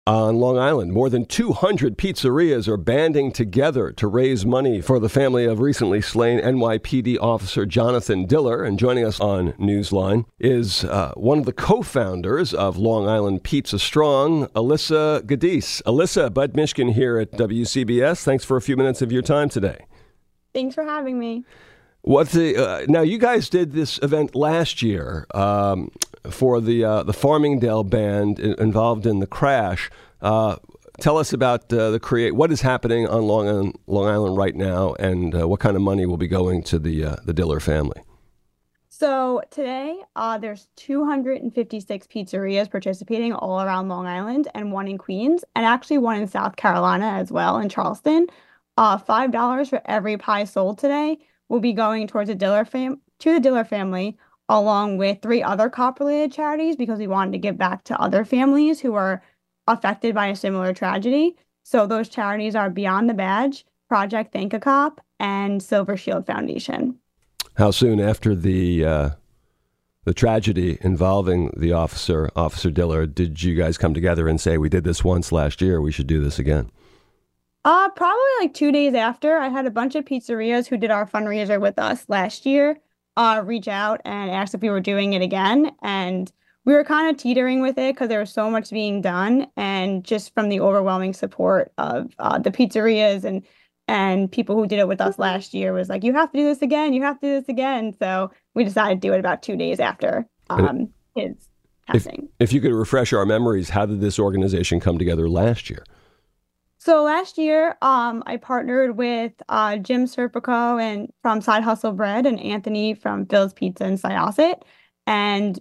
On Long Island, more than 200 pizzerias are banding together to raise money for the family of recently slain NYPD officer Jonathan Diller. And joining us on Newsline is one of the co-founders of Long Island Pizza Strong, Alyssa Giudice. Alyssa, Bud Mishkin here at WCBS. Thanks for a few minutes of your time today. Thanks for having me. Now, you guys did this event last year for the Farmingdale band involved in the crash. Tell us about what is happening on Long Island right now, and what kind of money will be going to the Diller family. So today, there's 256 pizzerias participating all around Long Island, and one in Queens, and actually one in South Carolina as well, in Charleston. $5 for every pie sold today will be going towards the Diller family, along with 3 other cop-related charities, because we wanted to give back to other families who are affected by a similar tragedy. So those charities are Beyond the Badge, Project Thank a Cop, and Silver Shield Foundation. How soon after the tragedy involving the Officer Diller, did you guys come together and say, we did this once last year, we should do this again? Probably like 2 days after. I had a bunch of pizzerias who did our fundraiser with us last year reach out and asked if we were doing it again. And we were kind of teetering with it because there was so much being done. And just from the overwhelming support of the pizzerias and people who did it with us last year was like, you have to do this again. You have to do this again. So we decided to do it about 2 days after his passing. If you could refresh our memories, how did this organization come together last year? So last year, I partnered with Jim Serpico and from Side Hustle Bread and Anthony from Phil's Pizza in Syosset. And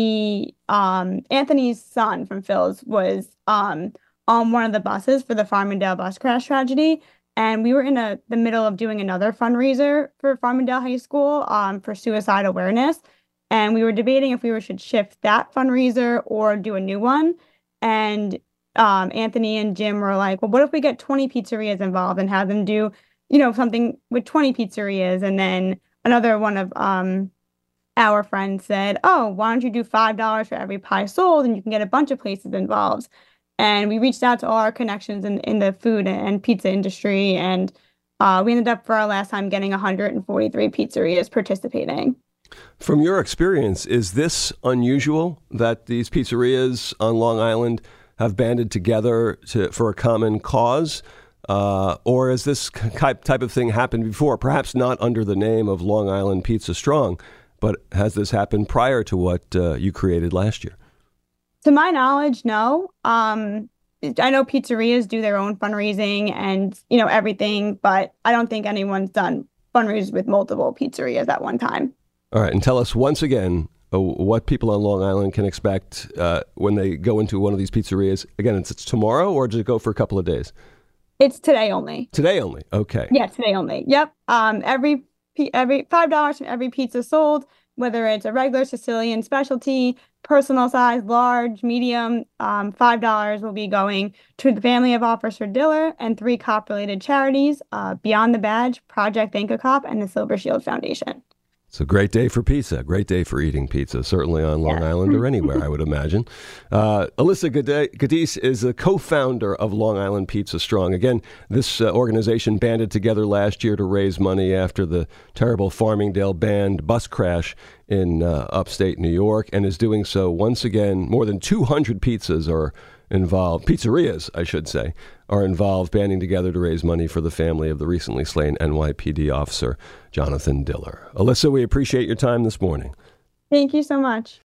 Anthony's son from Phil's was on one of the buses for the Farmingdale bus crash tragedy. And we were in the middle of doing another fundraiser for Farmingdale High School for suicide awareness. And we were debating if we should shift that fundraiser or do a new one. And Anthony and Jim were like, well, what if we get 20 pizzerias involved and have them do, something with 20 pizzerias? And then another one of our friends said, oh, why don't you do $5 for every pie sold, and you can get a bunch of places involved. And we reached out to all our connections in the food and pizza industry, and we ended up for our last time getting 143 pizzerias participating. From your experience, is this unusual that these pizzerias on Long Island have banded together for a common cause? Or has this type of thing happened before? Perhaps not under the name of Long Island Pizza Strong, but has this happened prior to what you created last year? To my knowledge, no. I know pizzerias do their own fundraising and, everything, but I don't think anyone's done fundraisers with multiple pizzerias at one time. All right. And tell us once again, what people on Long Island can expect when they go into one of these pizzerias. Again, it's tomorrow, or does it go for a couple of days? It's today only. Today only. Okay. Yeah, today only. Yep. Every $5 from every pizza sold, whether it's a regular Sicilian specialty, personal size, large, medium, $5 will be going to the family of Officer Diller and 3 cop-related charities, Beyond the Badge, Project Thank a Cop, and the Silver Shield Foundation. It's a great day for pizza, great day for eating pizza, certainly on Long Island or anywhere, I would imagine. Alyssa Giudice is a co-founder of Long Island Pizza Strong. Again, this organization banded together last year to raise money after the terrible Farmingdale band bus crash in upstate New York, and is doing so once again. More than 200 pizzerias, I should say, are involved, banding together to raise money for the family of the recently slain NYPD officer, Jonathan Diller. Alyssa, we appreciate your time this morning. Thank you so much.